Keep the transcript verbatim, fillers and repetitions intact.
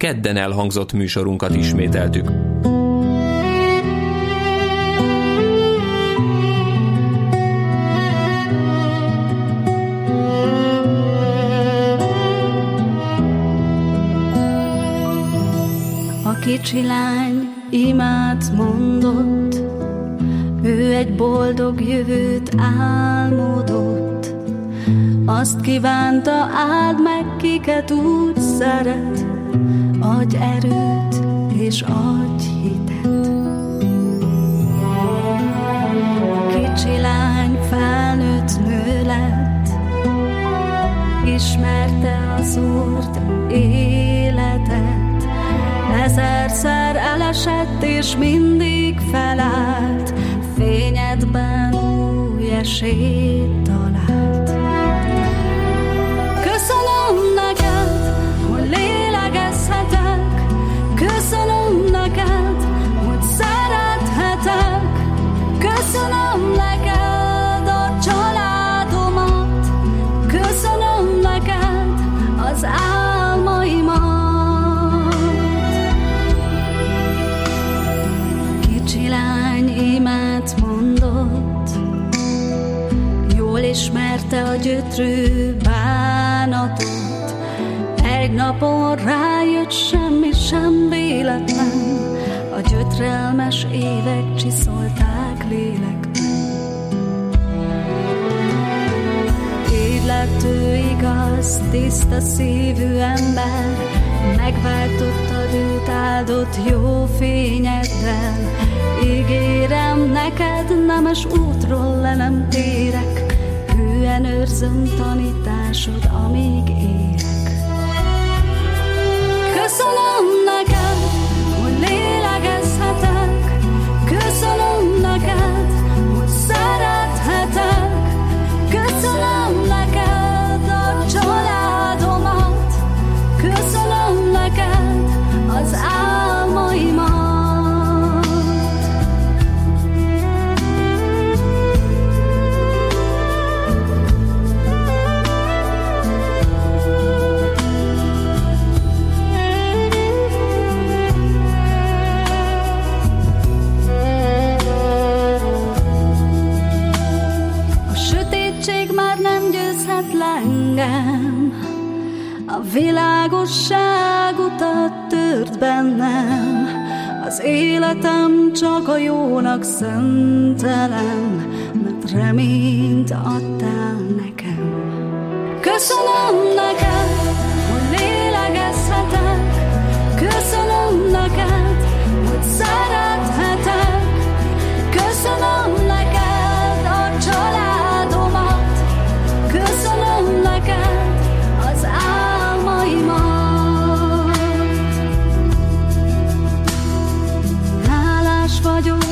kedden elhangzott műsorunkat ismételtük. A kicsi lány imát mondott, ő egy boldog jövőt álmodott. Azt kívánta, áld meg, kiket úgy szeret, adj erőt és adj hitet. A kicsi lány felnőtt nő lett, ismerte az Úrt, életet. Ezerszer elesett és mindig felállt, fényedben új esélyt talált. Köszönöm neked, hogy lélegezhetek, köszönöm neked, hogy szerethetek, köszönöm neked a családomat, köszönöm neked az álmaimat. Kicsi lány imát mondott, jól ismerte a gyötrő bánatot. Egy napon rájött, semmi sem véletlen, a gyötrelmes évek csiszolták lélekben. Így lett ő igaz, tiszta szívű ember, megváltottad őt áldott jó fényeddel. Ígérem neked, nemes útról le nem térek, hűen őrzöm tanításod, amíg élek. Köszönöm neked, hogy lélegezhetek, köszönöm neked, hogy szerethetek, köszönöm neked a családomat, köszönöm neked az álmaimat. A világosság utat tört bennem, az életem csak a jónak szentelem, mert reményt adtál nekem. Köszönöm neked, hogy lélegezhetek, köszönöm neked, hogy szerethetek, köszönöm neked a családomat, köszönöm neked az álmaimat. Hálás vagyok